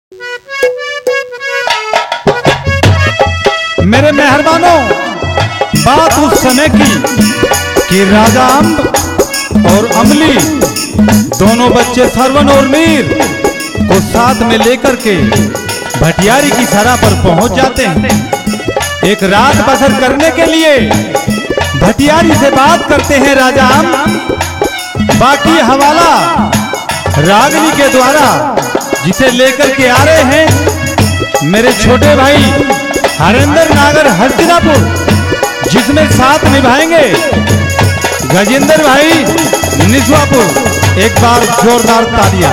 मेरे मेहरबानों, बात उस समय की कि राजा अम्ब और अमली दोनों बच्चे सरवन और मीर को साथ में लेकर के भटियारी की सरा पर पहुंच जाते हैं। एक रात बसर करने के लिए भटियारी से बात करते हैं राजा अम्ब। बाकी हवाला रागनी के द्वारा जिसे लेकर के आ रहे हैं मेरे छोटे भाई हरेंद्र नागर हरसिनापुर, जिसमें साथ निभाएंगे गजेंद्र भाई निस्वापुर। एक बार जोरदार तालियां।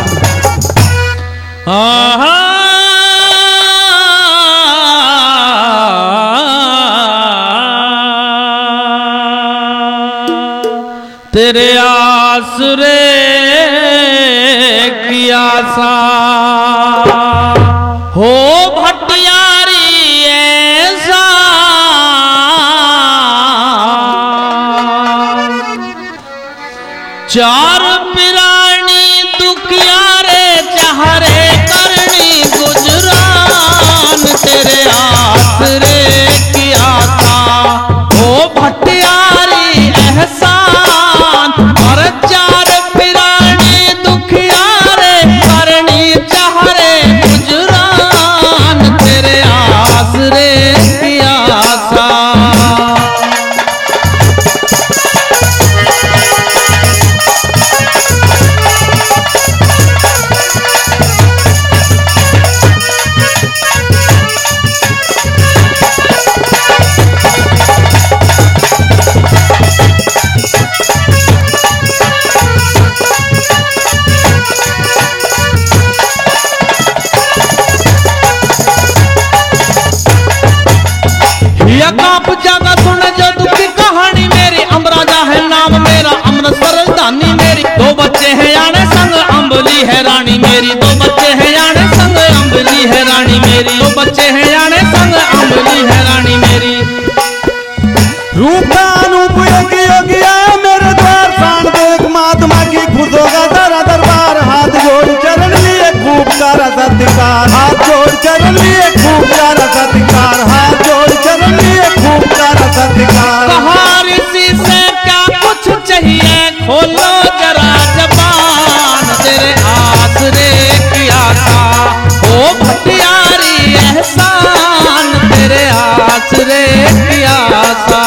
तेरे आसरे की आशा हो भटियारी ऐसा, चार पिरानी दुखियारे चाहरे करनी गुजरान। तेरे आसरे की आशा हो भटियारी एहसान, और चार पिरानी दुखियारे करनी चाहरे गुजरान। तेरे आसरे की आशा। काप जागा सुन जो दुखी कहानी मेरी, अमराजा है नाम मेरा अमृतसर राजधानी मेरी। दो बच्चे हैं याने संग अम्बली है रानी मेरी, दो बच्चे हैं याने संग अम्बली है रानी मेरी, दो बच्चे हैं याने संग अम्बली है रानी मेरी। रूप का अनूप योगी योगी आया मेरे द्वार, शान देख महात्मा की खुश होगा सारा दरबार। हाथ जोड़ चरण लिए खूब सारा सत्कार, हाथ जोड़ चरण लिए खूब सारा सत्कार, हाथ जोड़ चरण लिए खूब सारा सत्कार। कहा ऋषि से क्या कुछ चाहिए खोलो जरा जबान। तेरे आसरे की आशा हो भटियारी एहसान, तेरे आसरे की आशा।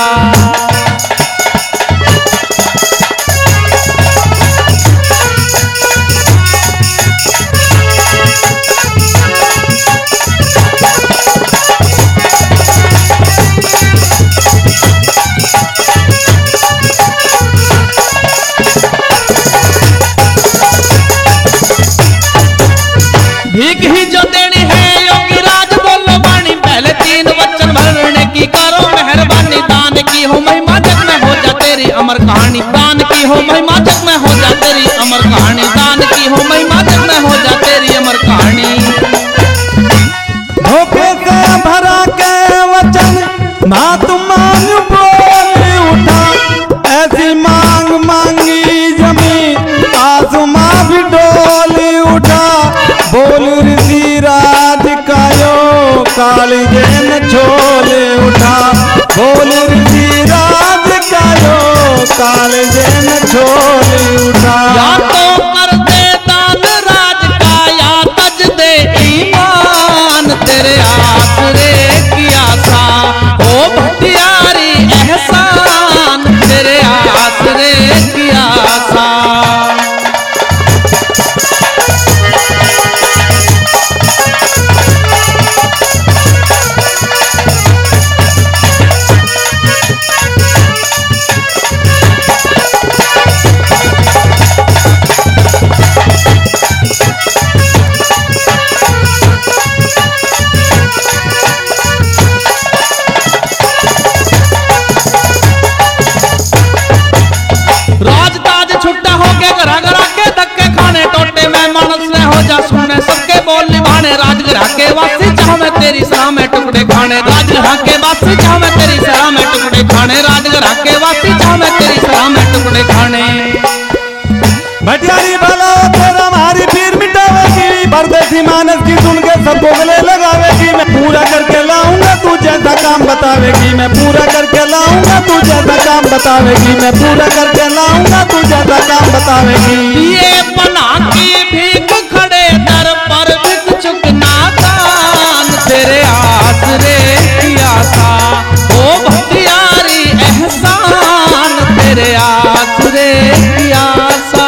भीख ही जो देनी है योगी राज बोलो बाणी, पहले तीन वचन भरने की करो मेहरबानी। दान की हो महिमा जग में हो जा तेरी अमर कहानी, दान की हो महिमा जग में हो जा तेरी अमर कहानी, दान की हो महिमा जग में हो जा तेरी अमर कहानी। धोखे से भरा के वचन महात्मा बोल उठा, ऐसी मांग मांगी जमीन आसमां भी डोल उठा। बोल ऋषि राज कायो कालिजे न छोले उठा, बोल ऋषि राज कायो कालिजे न छोले उठा। या तो कर दे दान राज का या तज दे ईमान। तेरे आसरे की आशा हो भटियारी एहसान, तेरे आसरे की आशा। राजताज छुट्टा होके घरा घरा के धक्के खाने, टोटे में मानस ने हो जा सुने सबके बोल निभाने। राजगृह के वासी चाह में तेरी सराह में टुकड़े खाने, राजगृह के वासी चाह में तेरी सराह में टुकड़े खाने, राजगृह के वासी चाह में तेरी सराह में टुकड़े खाने। भटियारी भला तेरा हमारी पीर मिटावेगी, परदेसी मानस की सुन के सब बोगले लगावेगी, मैं पूरा करके लाऊंगा तू जैसा काम बतावेगी, मैं पूरा करके लाऊंगा तू जैसा काम बतावेगी, मैं पूरा करके लाऊंगा तू जैसा काम बतावेगी। ये बना की भीख खड़े दर पर भिक्षुक नादान, तेरे आसरे की आशा ओ भक्तियारी एहसान, तेरे आसरे की आशा।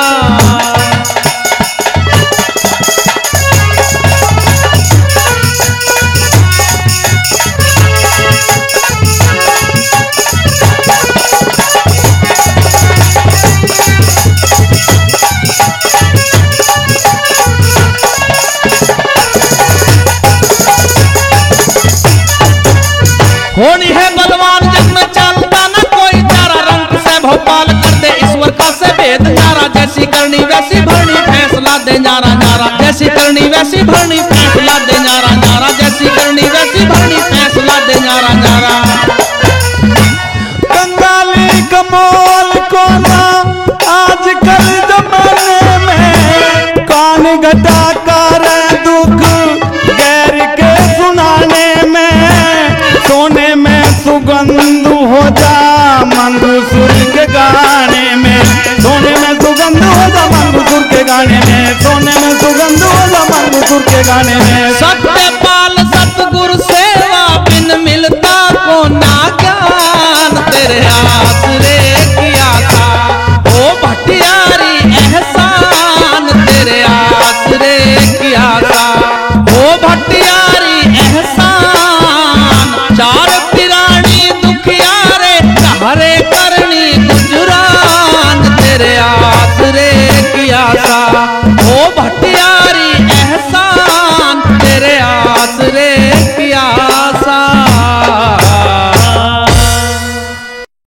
होनी है बलवान जग में चलता न कोई चारा, रंग से भोपाल कर दे ईश्वर का से भेद न्यारा, जैसी करनी वैसी भरनी फैसला दे न्यारा न्यारा, जैसी करनी वैसी भरनी फैसला दे न्यारा न्यारा, जैसी करनी वैसी भरनी फैसला दे न्यारा न्यारा। कंगाली कमोल को ना आजकल जमाने में, कान घटा कर दुख गैर के सुनाने में, सोने में सुगंध हो जा मंगसूर के गाने में, सोने में सुगंध हो जा मंगसूर के गाने में, सोने में सुगंध हो जा मंगसूर के गाने में। सत्यपाल सतगुरु सेवा बिन मिलता को ना ज्ञान, तेरे